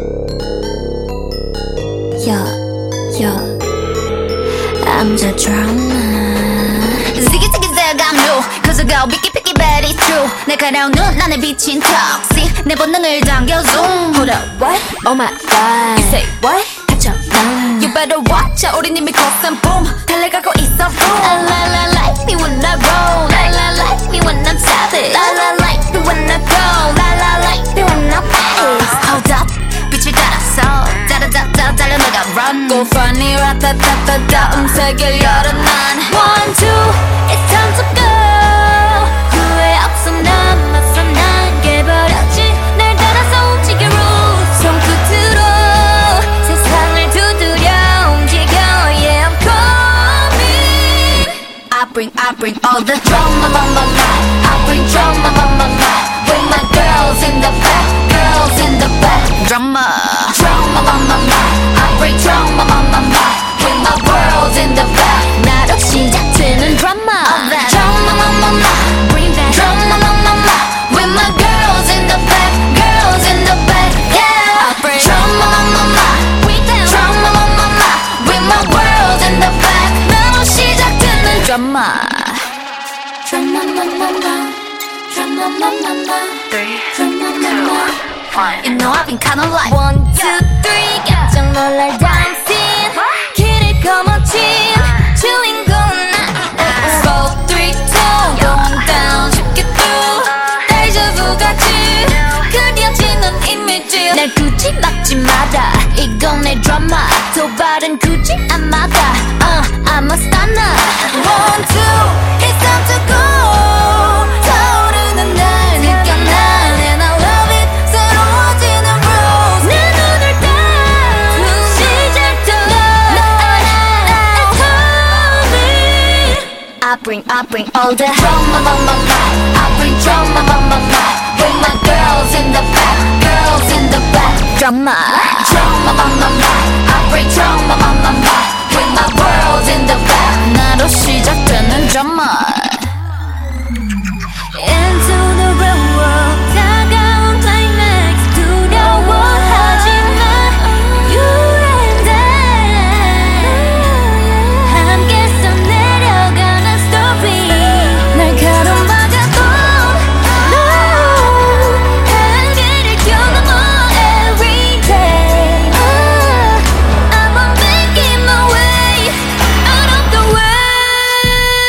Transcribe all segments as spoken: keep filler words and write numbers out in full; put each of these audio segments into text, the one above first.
Yeah, yeah. I'm the drama. Ziggy ziggy zag I'm new. Cause I go picky picky but it's true. 내 가려운 눈 안에 비친 toxic. 내 본능을 당겨 zoom. Hold up, what? Oh my god. You say what? 닥쳐, 난. You better watch out. 우린 이미 cross and boom. 달려가고 있어 boom. La la la like me when I roll. La la like me when I'm savage. La la like me when I go. La la like me when I pace. Hold up. 빛을 따라서 따라따따 달려나가 run. Go funny 라따따따따 음색을 열어 난 One two it's time to go. 후회 없어 남았어 난 깨버렸지. 날 따라서 움직여 rules. 손끝으로 세상을 두드려 움직여. Yeah I'm coming. I bring I bring all the drama my my my. I bring drama my my my. With my girls in the back, girls in the back. Drama, drama, mama, mama. I bring drama, mama, mama. With my world in the back. 나로 시작되는 drama. Drama, mama, mama. Bring that drama, mama, mama. With my girls in the back, girls in the back. Yeah. I bring drama, mama, mama. Bring that drama, mama, mama. With my world in the back. 나로 시작되는 drama. Drama, mama, mama. Drama, mama, mama. Three, drama, mama. You know I've been kinda like One, two, three 깜짝 놀랄 dancing 길을 거머쥔 주인공은 나 Four, three, two Going down 쉽게 through 데자부 같이 그려지는 이미지 날 굳이 막지 마라 이건 내 드라마 도발은 굳이 안 막아 uh, I'm a stunner One, two It's time to go 타오르는 날 느껴나 And I love it I bring, I bring all the drama, mama, mama. I bring drama, mama, mama. With my girls in the back, girls in the back. Drama, drama, mama, mama. I bring drama, mama, mama. With my world in the back. 나로 시작되는 drama. Into the real world. 다가온 climax. 두려워하지마. You and I. 함께서 내려가는 story. 날 가로막아도 no. 한계를 경험해 every day. uh, I'm on making my way out of the way.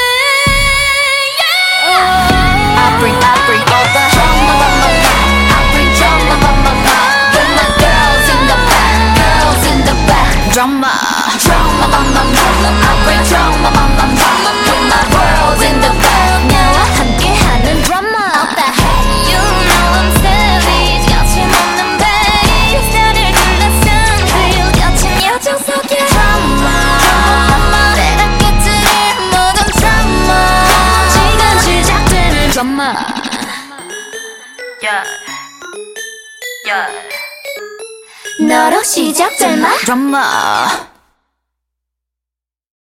Yeah. I bring, I bring all the drama, mama, I bring drama, mama, with my girls in the back, girls in the back. Drama, drama, mama, I bring drama, mama, with my world in the back. 나와 함께하는 drama. Out the head, you know I'm savage. 거침없는 bass, 나를 둘러싼 feel. 거친 여정 속에 drama, drama. 내가 깨뜨릴 모든 drama. 지금 시작되는 drama. Yeah, yeah. 너로 시작될 my drama.